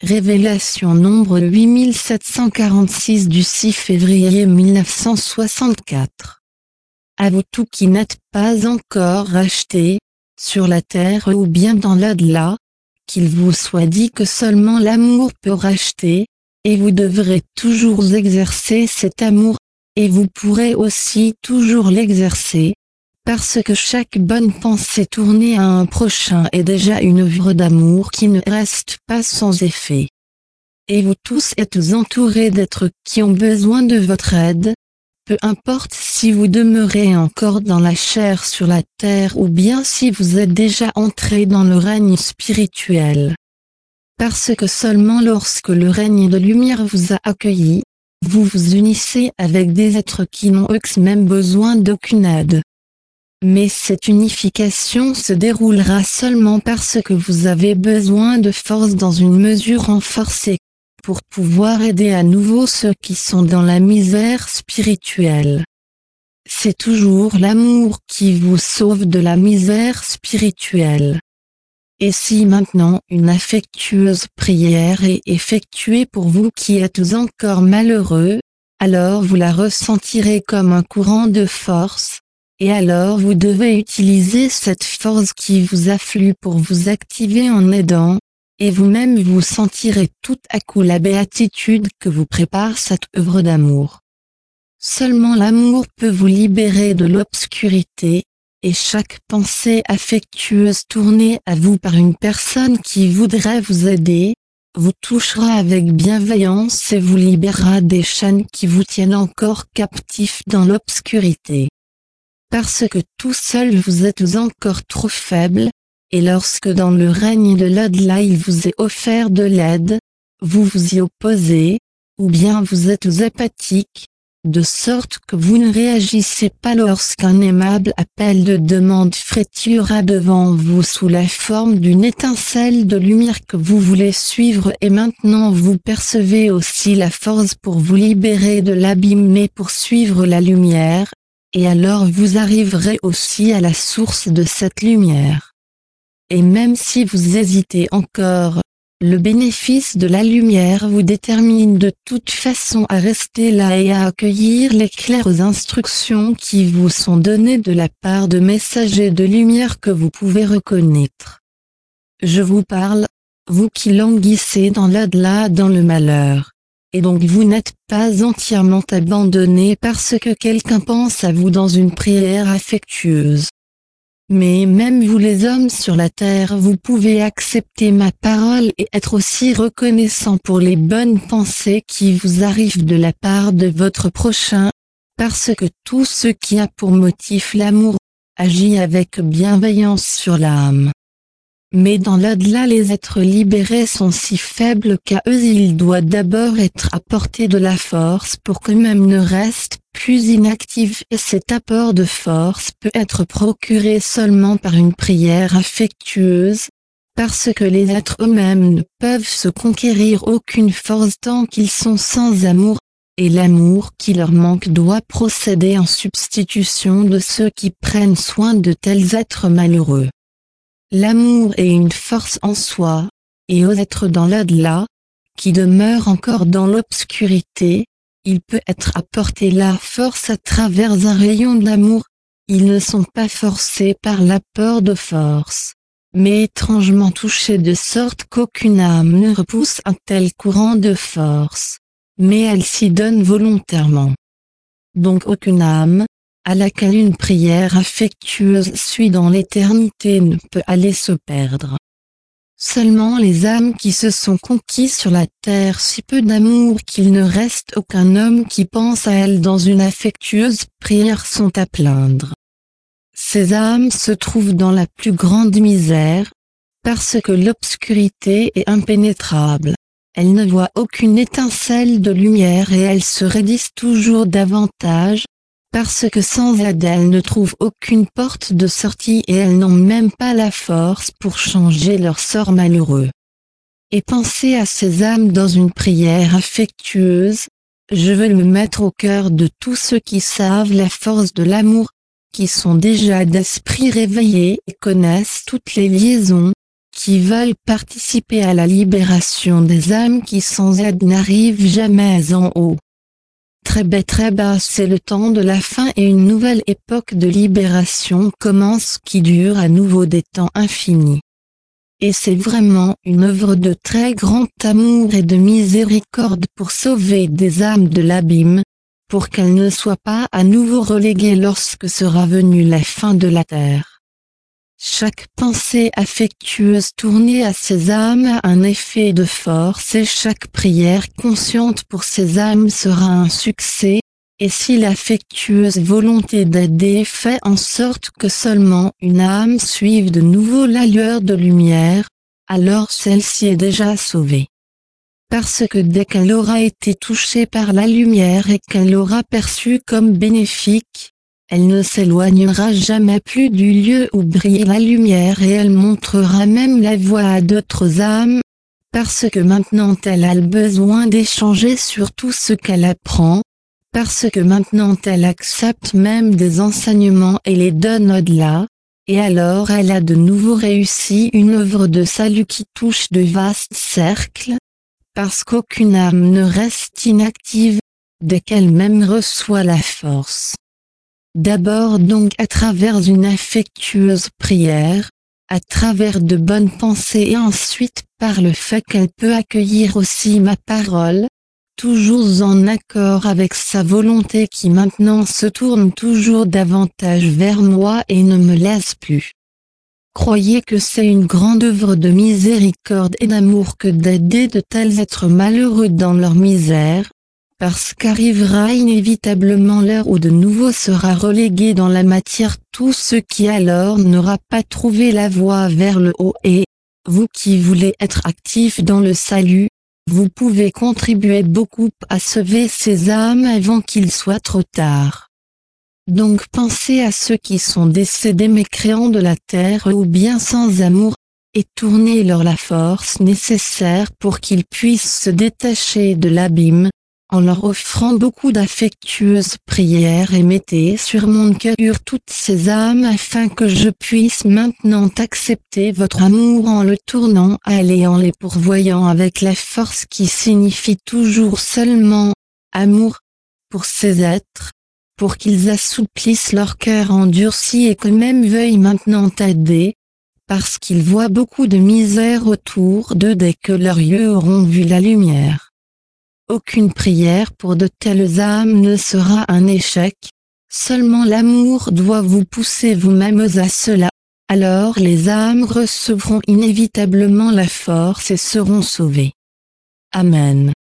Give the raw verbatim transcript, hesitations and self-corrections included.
Révélation nombre huit mille sept cent quarante-six du six février mille neuf cent soixante-quatre. À vous tous qui n'êtes pas encore rachetés, sur la terre ou bien dans l'au-delà, qu'il vous soit dit que seulement l'amour peut racheter, et vous devrez toujours exercer cet amour, et vous pourrez aussi toujours l'exercer, parce que chaque bonne pensée tournée à un prochain est déjà une œuvre d'amour qui ne reste pas sans effet. Et vous tous êtes entourés d'êtres qui ont besoin de votre aide, peu importe si vous demeurez encore dans la chair sur la terre ou bien si vous êtes déjà entrés dans le règne spirituel. Parce que seulement lorsque le règne de lumière vous a accueilli, vous vous unissez avec des êtres qui n'ont eux-mêmes besoin d'aucune aide. Mais cette unification se déroulera seulement parce que vous avez besoin de force dans une mesure renforcée, pour pouvoir aider à nouveau ceux qui sont dans la misère spirituelle. C'est toujours l'amour qui vous sauve de la misère spirituelle. Et si maintenant une affectueuse prière est effectuée pour vous qui êtes encore malheureux, alors vous la ressentirez comme un courant de force, et alors vous devez utiliser cette force qui vous afflue pour vous activer en aidant, et vous-même vous sentirez tout à coup la béatitude que vous prépare cette œuvre d'amour. Seulement l'amour peut vous libérer de l'obscurité, et chaque pensée affectueuse tournée à vous par une personne qui voudrait vous aider, vous touchera avec bienveillance et vous libérera des chaînes qui vous tiennent encore captifs dans l'obscurité. Parce que tout seul vous êtes encore trop faible, et lorsque dans le règne de l'au-delà il vous est offert de l'aide, vous vous y opposez, ou bien vous êtes apathique, de sorte que vous ne réagissez pas lorsqu'un aimable appel de demande frétillera devant vous sous la forme d'une étincelle de lumière que vous voulez suivre et maintenant vous percevez aussi la force pour vous libérer de l'abîme mais pour suivre la lumière, et alors vous arriverez aussi à la source de cette lumière. Et même si vous hésitez encore, le bénéfice de la lumière vous détermine de toute façon à rester là et à accueillir les claires instructions qui vous sont données de la part de messagers de lumière que vous pouvez reconnaître. Je vous parle, vous qui languissez dans l'au-delà dans le malheur. Et donc vous n'êtes pas entièrement abandonné parce que quelqu'un pense à vous dans une prière affectueuse. Mais même vous les hommes sur la terre vous pouvez accepter ma parole et être aussi reconnaissant pour les bonnes pensées qui vous arrivent de la part de votre prochain, parce que tout ce qui a pour motif l'amour, agit avec bienveillance sur l'âme. Mais dans l'au-delà les êtres libérés sont si faibles qu'à eux il doit d'abord être apporté de la force pour qu'eux-mêmes ne restent plus inactifs et cet apport de force peut être procuré seulement par une prière affectueuse, parce que les êtres eux-mêmes ne peuvent se conquérir aucune force tant qu'ils sont sans amour, et l'amour qui leur manque doit procéder en substitution de ceux qui prennent soin de tels êtres malheureux. L'amour est une force en soi, et aux êtres dans l'au-delà, qui demeurent encore dans l'obscurité, il peut être apporté la force à travers un rayon d'amour, ils ne sont pas forcés par l'apport de force, mais étrangement touchés de sorte qu'aucune âme ne repousse un tel courant de force, mais elle s'y donne volontairement. Donc aucune âme, à laquelle une prière affectueuse suit dans l'éternité ne peut aller se perdre. Seulement les âmes qui se sont conquis sur la terre si peu d'amour qu'il ne reste aucun homme qui pense à elles dans une affectueuse prière sont à plaindre. Ces âmes se trouvent dans la plus grande misère, parce que l'obscurité est impénétrable. Elles ne voient aucune étincelle de lumière et elles se raidissent toujours davantage, parce que sans aide elles ne trouvent aucune porte de sortie et elles n'ont même pas la force pour changer leur sort malheureux. Et pensez à ces âmes dans une prière affectueuse, je veux me mettre au cœur de tous ceux qui savent la force de l'amour, qui sont déjà d'esprit réveillés et connaissent toutes les liaisons, qui veulent participer à la libération des âmes qui sans aide n'arrivent jamais en haut. Très bas très bas, c'est le temps de la fin et une nouvelle époque de libération commence qui dure à nouveau des temps infinis. Et c'est vraiment une œuvre de très grand amour et de miséricorde pour sauver des âmes de l'abîme, pour qu'elles ne soient pas à nouveau reléguées lorsque sera venue la fin de la terre. Chaque pensée affectueuse tournée à ces âmes a un effet de force et chaque prière consciente pour ces âmes sera un succès, et si l'affectueuse volonté d'aider fait en sorte que seulement une âme suive de nouveau la lueur de lumière, alors celle-ci est déjà sauvée. Parce que dès qu'elle aura été touchée par la lumière et qu'elle l'aura perçue comme bénéfique, elle ne s'éloignera jamais plus du lieu où brille la lumière et elle montrera même la voie à d'autres âmes, parce que maintenant elle a le besoin d'échanger sur tout ce qu'elle apprend, parce que maintenant elle accepte même des enseignements et les donne au-delà, et alors elle a de nouveau réussi une œuvre de salut qui touche de vastes cercles, parce qu'aucune âme ne reste inactive, dès qu'elle-même reçoit la force. D'abord donc à travers une affectueuse prière, à travers de bonnes pensées et ensuite par le fait qu'elle peut accueillir aussi ma parole, toujours en accord avec sa volonté qui maintenant se tourne toujours davantage vers moi et ne me laisse plus. Croyez que c'est une grande œuvre de miséricorde et d'amour que d'aider de tels êtres malheureux dans leur misère, parce qu'arrivera inévitablement l'heure où de nouveau sera relégué dans la matière tout ce qui alors n'aura pas trouvé la voie vers le haut et, vous qui voulez être actifs dans le salut, vous pouvez contribuer beaucoup à sauver ces âmes avant qu'il soit trop tard. Donc pensez à ceux qui sont décédés mécréants de la terre ou bien sans amour, et tournez-leur la force nécessaire pour qu'ils puissent se détacher de l'abîme, en leur offrant beaucoup d'affectueuses prières et mettez sur mon cœur toutes ces âmes afin que je puisse maintenant accepter votre amour en le tournant à elle et en les pourvoyant avec la force qui signifie toujours seulement amour pour ces êtres, pour qu'ils assouplissent leur cœur endurci et que même veuillent maintenant aider, parce qu'ils voient beaucoup de misère autour d'eux dès que leurs yeux auront vu la lumière. Aucune prière pour de telles âmes ne sera un échec, seulement l'amour doit vous pousser vous-mêmes à cela, alors les âmes recevront inévitablement la force et seront sauvées. Amen.